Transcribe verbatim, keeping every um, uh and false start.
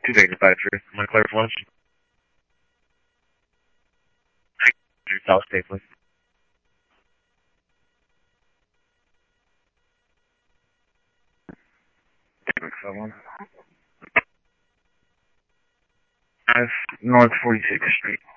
Two Vegas five three. I'm gonna clear for lunch. South safely. Someone. North forty-sixth Street.